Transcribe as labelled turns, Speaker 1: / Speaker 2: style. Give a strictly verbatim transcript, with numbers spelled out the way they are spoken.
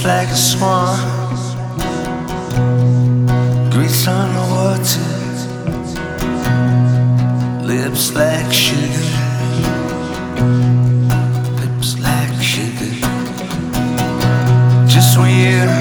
Speaker 1: Face like a swan, grease on the water, lips like sugar, lips like sugar. Just when you